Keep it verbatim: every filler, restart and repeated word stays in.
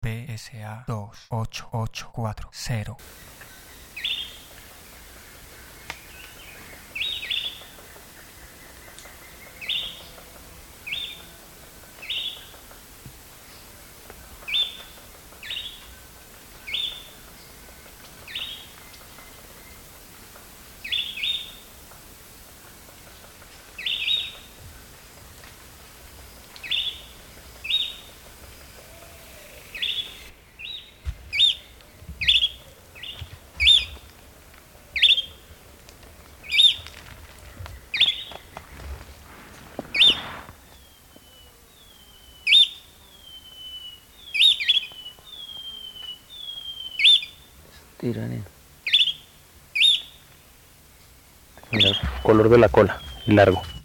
P S A dos ocho ocho cuatro cero. Tiran. Mira el color de la cola, largo.